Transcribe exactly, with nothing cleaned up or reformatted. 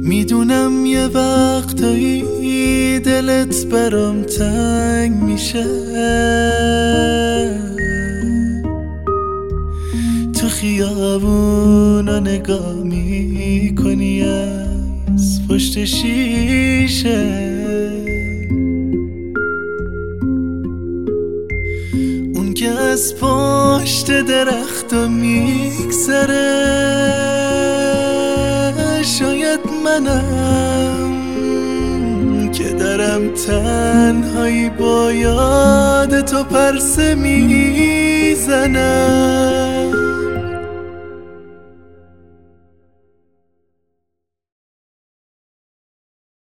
میدونم یه وقتایی دلت برام تنگ میشه، تو خیابونا نگاه میکنی از پشت شیشه، اون که از پشت درختا میگذره شاید منم که دارم تنهایی با یاد تو پرسه میزنم.